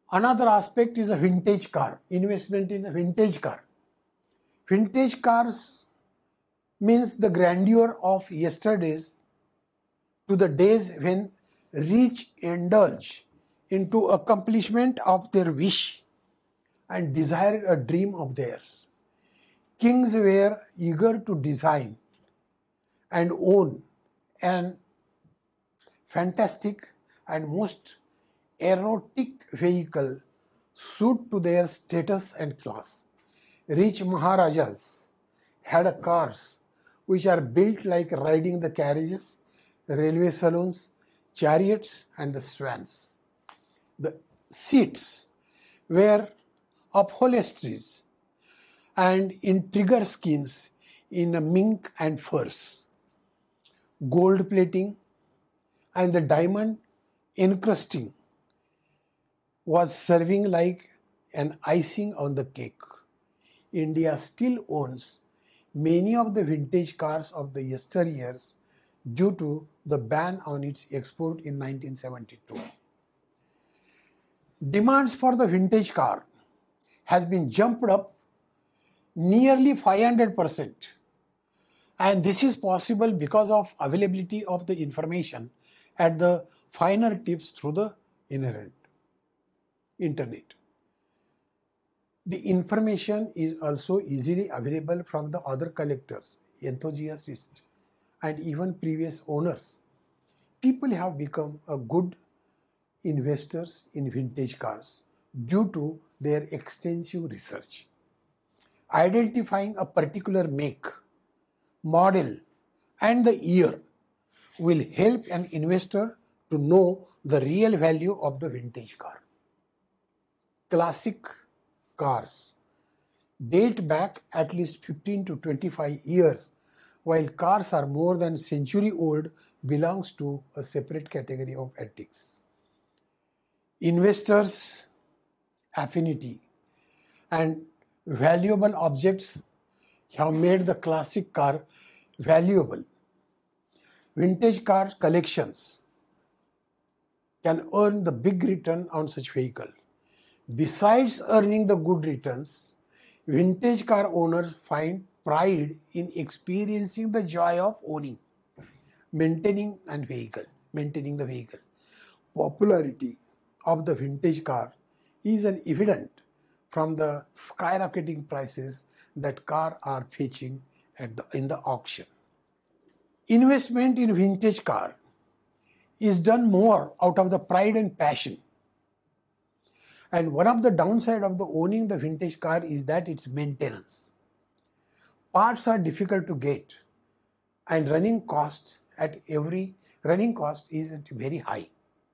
Another aspect is a vintage car, investment in a vintage car. Vintage cars means the grandeur of yesterdays to the days when rich indulge into accomplishment of their wish and desired a dream of theirs. Kings were eager to design and own an fantastic and most erotic vehicle suit to their status and class. Rich Maharajas had cars which are built like riding the carriages, the railway saloons, chariots, and the swans. The seats were upholsteries and in tiger skins in mink and furs. Gold plating and the diamond encrusting was serving like an icing on the cake. India still owns many of the vintage cars of the yesteryears due to the ban on its export in 1972. Demands for the vintage car has been jumped up nearly 500%. And this is possible because of availability of the information at the finer tips through the internet. The information is also easily available from the other collectors, enthusiasts, and even previous owners. People have become a good investors in vintage cars due to their extensive research. Identifying a particular make, model, and the year will help an investor to know the real value of the vintage car. Classic cars date back at least 15 to 25 years, while cars are more than a century old belongs to a separate category of antiques. Investors' affinity and valuable objects have made the classic car valuable. Vintage car collections can earn the big return on such vehicle. Besides earning the good returns, vintage car owners find pride in experiencing the joy of owning, maintaining the vehicle. Popularity of the vintage car is an evident from the skyrocketing prices that cars are fetching in the auction. Investment in vintage car is done more out of the pride and passion. And one of the downside of the owning the vintage car is that its maintenance. Parts are difficult to get, and running cost is very high.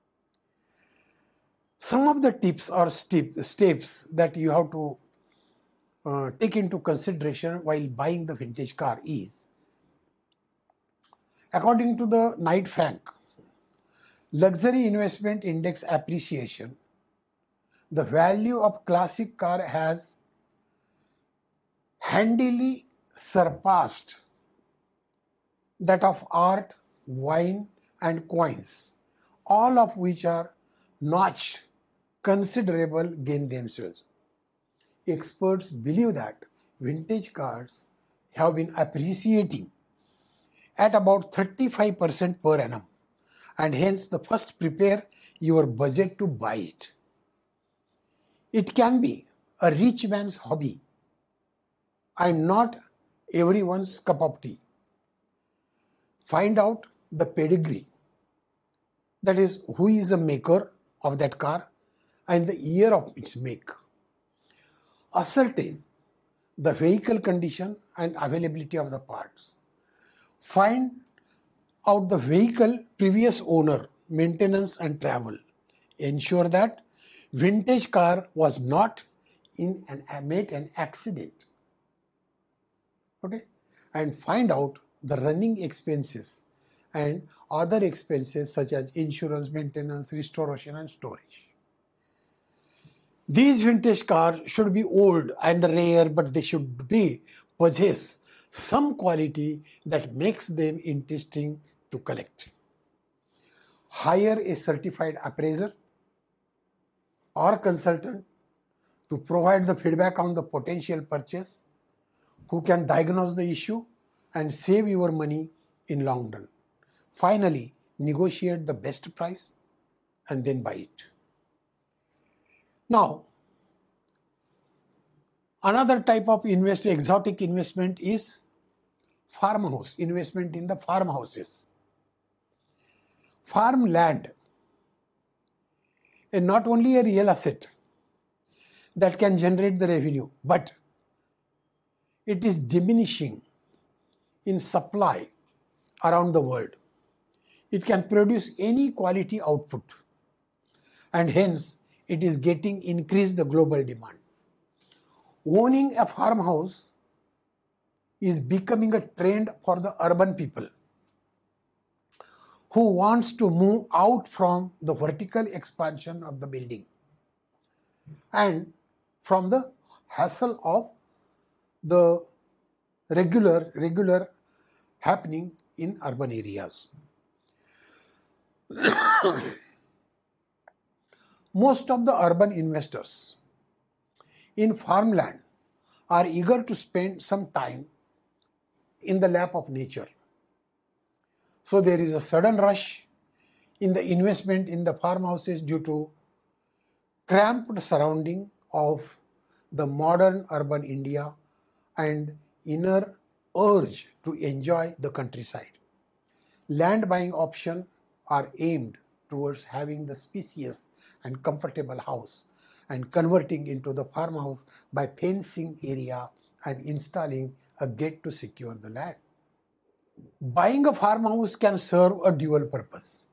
Some of the tips or steps that you have to take into consideration while buying the vintage car is, according to the Knight Frank, luxury investment index appreciation, the value of classic car has handily surpassed that of art, wine, and coins, all of which are notched considerable gain themselves. Experts believe that vintage cars have been appreciating at about 35% per annum, and hence the first prepare your budget to buy it. It can be a rich man's hobby and not everyone's cup of tea. Find out the pedigree, that is, who is the maker of that car and the year of its make. Ascertain the vehicle condition and availability of the parts. Find out the vehicle previous owner, maintenance and travel. Ensure that vintage car was not made an accident. Okay? And find out the running expenses and other expenses such as insurance, maintenance, restoration and storage. These vintage cars should be old and rare, but they should possess some quality that makes them interesting to collect. Hire a certified appraiser or consultant to provide the feedback on the potential purchase, who can diagnose the issue and save your money in long run. Finally, negotiate the best price and then buy it. Now, another type of exotic investment is farmhouse, investment in the farmhouses. Farmland is not only a real asset that can generate the revenue, but it is diminishing in supply around the world. It can produce any quality output, and hence it is getting increased the global demand. Owning a farmhouse is becoming a trend for the urban people who wants to move out from the vertical expansion of the building and from the hassle of the regular happening in urban areas. Most of the urban investors in farmland are eager to spend some time in the lap of nature. So there is a sudden rush in the investment in the farmhouses due to cramped surrounding of the modern urban India and inner urge to enjoy the countryside. Land buying options are aimed towards having the spacious and comfortable house and converting into the farmhouse by fencing area and installing a gate to secure the land. Buying a farmhouse can serve a dual purpose.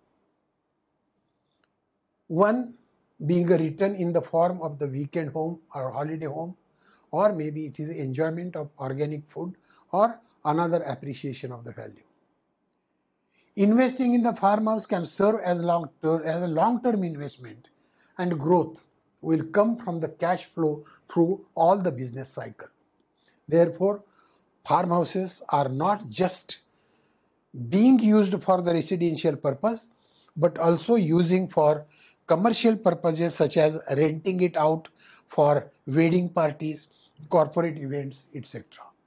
One being a return in the form of the weekend home or holiday home, or maybe it is enjoyment of organic food or another appreciation of the value. Investing in the farmhouse can serve as a long-term investment, and growth will come from the cash flow through all the business cycle. Therefore, farmhouses are not just being used for the residential purpose, but also using for commercial purposes such as renting it out for wedding parties, corporate events, etc.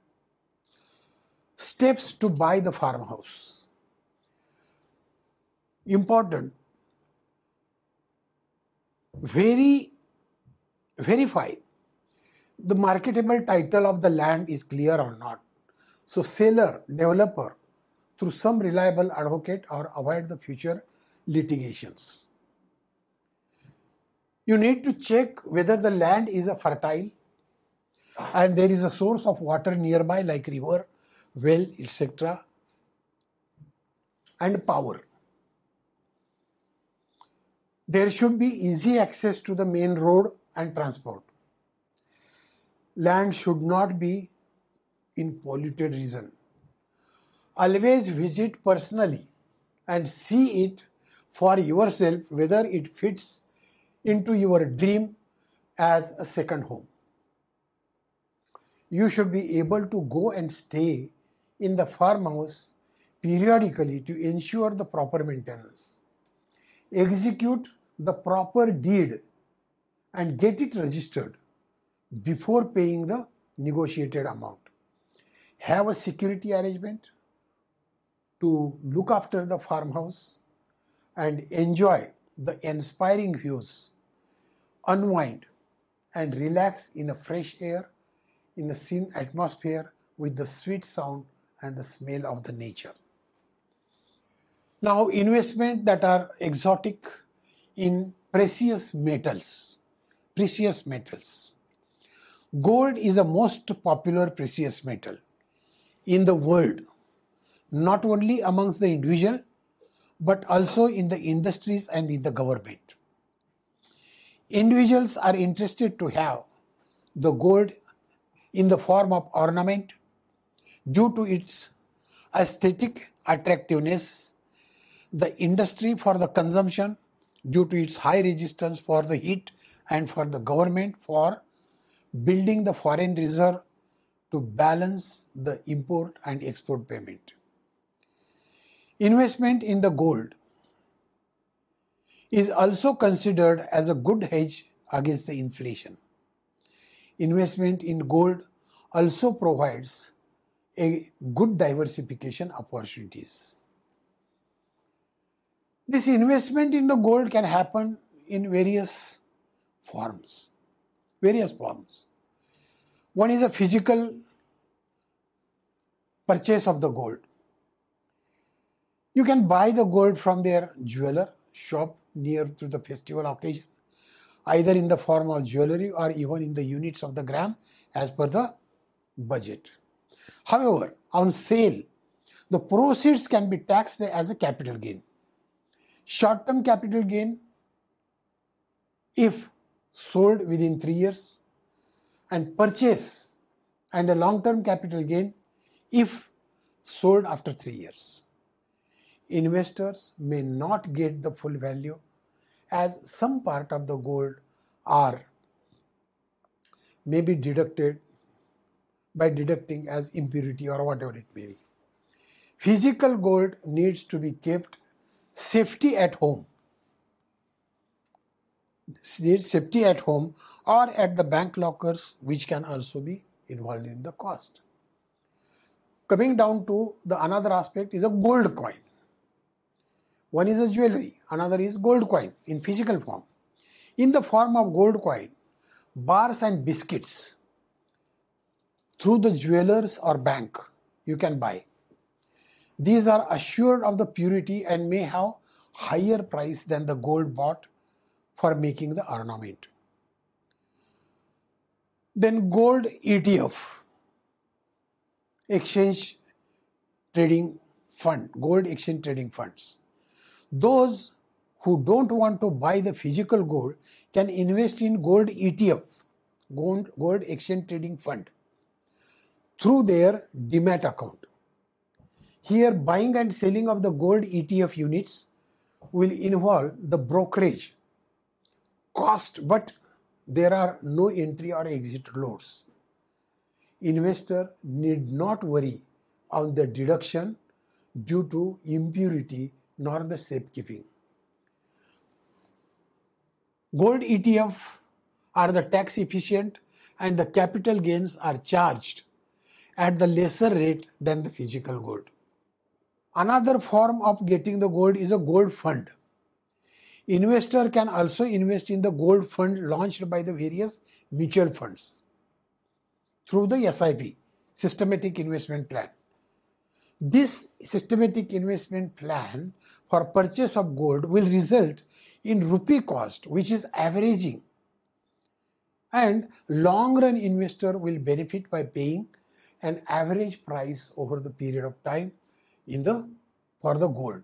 Steps to buy the farmhouse. Important. Verify the marketable title of the land is clear or not. So seller, developer, through some reliable advocate, or avoid the future litigations. You need to check whether the land is a fertile and there is a source of water nearby like river, well, etc. and power. There should be easy access to the main road and transport. Land should not be in polluted region. Always visit personally and see it for yourself whether it fits into your dream as a second home. You should be able to go and stay in the farmhouse periodically to ensure the proper maintenance. Execute the proper deed and get it registered before paying the negotiated amount. Have a security arrangement to look after the farmhouse and enjoy the inspiring views, unwind and relax in a fresh air, in a serene atmosphere with the sweet sound and the smell of the nature. Now, investment that are exotic in precious metals. Gold is the most popular precious metal in the world, not only amongst the individual, but also in the industries and in the government. Individuals are interested to have the gold in the form of ornament due to its aesthetic attractiveness, the industry for the consumption due to its high resistance for the heat, and for the government for building the foreign reserve to balance the import and export payment. Investment in the gold is also considered as a good hedge against the inflation. Investment in gold also provides a good diversification opportunities. This investment in the gold can happen in various forms. One is a physical purchase of the gold. You can buy the gold from their jeweler shop near to the festival occasion, either in the form of jewelry or even in the units of the gram as per the budget. However, on sale, the proceeds can be taxed as a capital gain. Short-term capital gain if sold within 3 years, and purchase and a long-term capital gain if sold after 3 years. Investors may not get the full value as some part of the gold are may be deducted by deducting as impurity or whatever it may be. Physical gold needs to be kept safety at home. Safety at home or at the bank lockers, which can also be involved in the cost. Coming down to the another aspect is a gold coin. One is a jewelry, another is gold coin in physical form. In the form of gold coin, bars and biscuits through the jewelers or bank you can buy. These are assured of the purity and may have higher price than the gold bought for making the ornament. Then gold ETF, exchange trading fund, gold exchange trading funds. Those who don't want to buy the physical gold can invest in gold ETF, gold exchange trading fund, through their Demat account. Here, buying and selling of the gold ETF units will involve the brokerage cost, but there are no entry or exit loads. Investor need not worry on the deduction due to impurity nor the safekeeping. Gold ETF are the tax efficient and the capital gains are charged at the lesser rate than the physical gold. Another form of getting the gold is a gold fund. Investor can also invest in the gold fund launched by the various mutual funds through the SIP, Systematic Investment Plan. This systematic investment plan for purchase of gold will result in rupee cost, which is averaging, and long run investor will benefit by paying an average price over the period of time for the gold.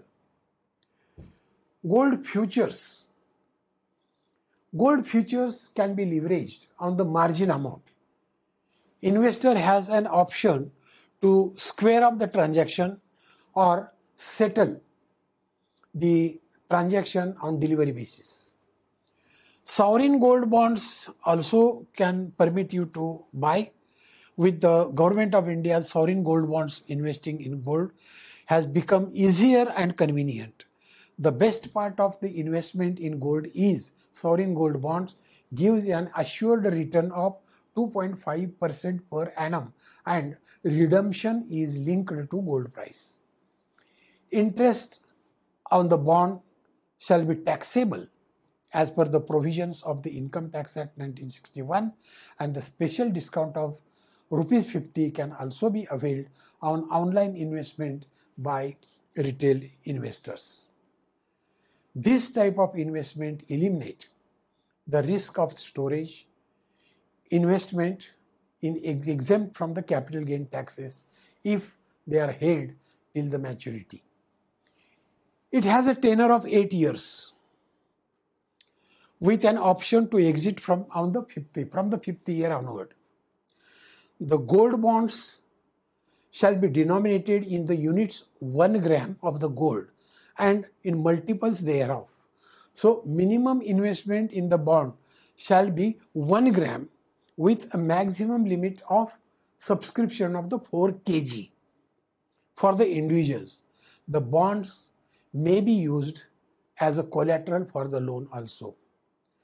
Gold futures. Gold futures can be leveraged on the margin amount. Investor has an option to square up the transaction or settle the transaction on delivery basis. Sovereign gold bonds also can permit you to buy. With the Government of India's sovereign gold bonds, investing in gold has become easier and convenient. The best part of the investment in gold is sovereign gold bonds gives an assured return of 2.5% per annum and redemption is linked to gold price. Interest on the bond shall be taxable as per the provisions of the Income Tax Act 1961, and the special discount of ₹50 can also be availed on online investment by retail investors. This type of investment eliminates the risk of storage, investment in exempt from the capital gain taxes if they are held till the maturity. It has a tenure of 8 years with an option to exit from the 50th year onward. The gold bonds shall be denominated in the units 1 gram of the gold and in multiples thereof. So minimum investment in the bond shall be 1 gram with a maximum limit of subscription of the 4 kg. For the individuals, the bonds may be used as a collateral for the loan also.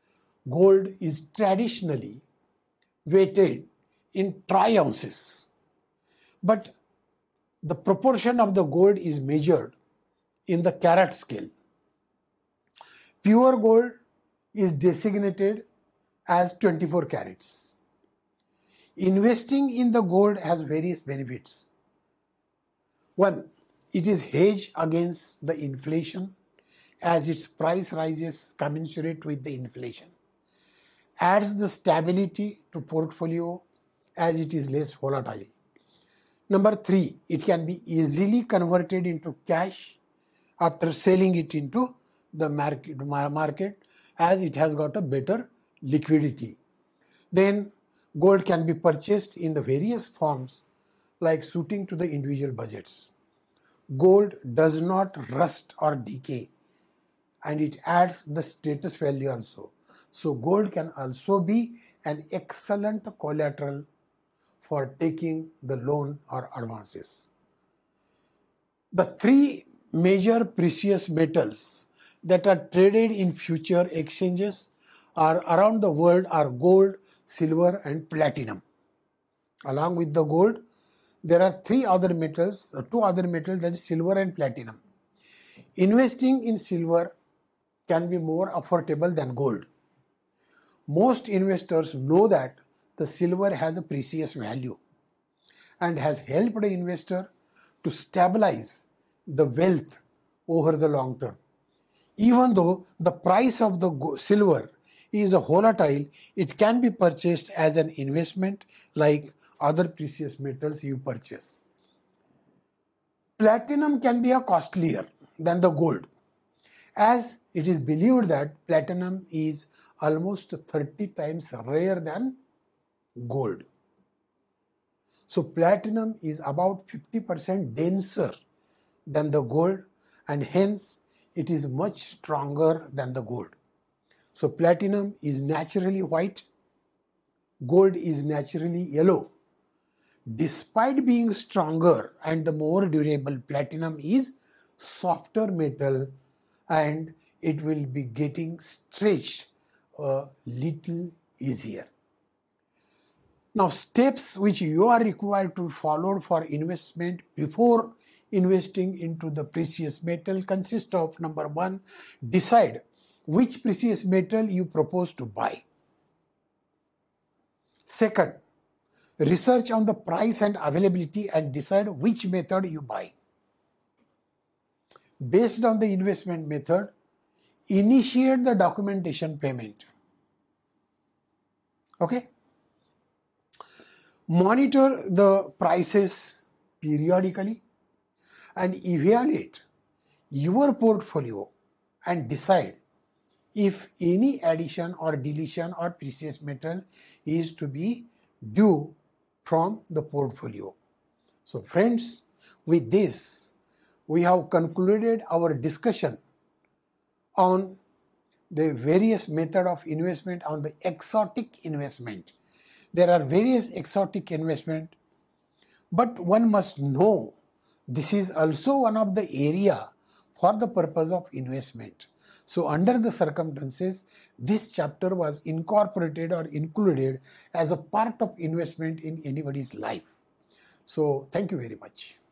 gold is traditionally weighted in troy ounces, but the proportion of the gold is measured in the carat scale. Pure gold is designated as 24 carats. Investing in the gold has various benefits. One, it is hedged against the inflation as its price rises commensurate with the inflation. Adds the stability to portfolio as it is less volatile. Number three, it can be easily converted into cash after selling it into the market as it has got a better liquidity. Then gold can be purchased in the various forms like suiting to the individual budgets. Gold does not rust or decay, and it adds the status value also. So gold can also be an excellent collateral for taking the loan or advances. The three major precious metals that are traded in future exchanges are around the world are gold, silver and platinum. Along with the gold, there are two other metals, that is silver and platinum. Investing in silver can be more affordable than gold. Most investors know that the silver has a precious value and has helped the investor to stabilize the wealth over the long term. Even though the price of the silver is volatile, it can be purchased as an investment like other precious metals you purchase. Platinum can be costlier than the gold, as it is believed that platinum is almost 30 times rarer than gold. So platinum is about 50% denser than the gold, and hence it is much stronger than the gold. So platinum is naturally white, gold is naturally yellow. Despite being stronger and the more durable, platinum is softer metal and it will be getting stretched a little easier. Now, steps which you are required to follow for investment before investing into the precious metal consist of: number one, decide which precious metal you propose to buy. Second, research on the price and availability and decide which method you buy. Based on the investment method, initiate the documentation payment. Okay? Monitor the prices periodically and evaluate your portfolio and decide if any addition or deletion or precious metal is to be due from the portfolio. So friends, with this, we have concluded our discussion on the various method of investment on the exotic investment. There are various exotic investment, but one must know this is also one of the area for the purpose of investment. So under the circumstances, this chapter was incorporated or included as a part of investment in anybody's life. So thank you very much.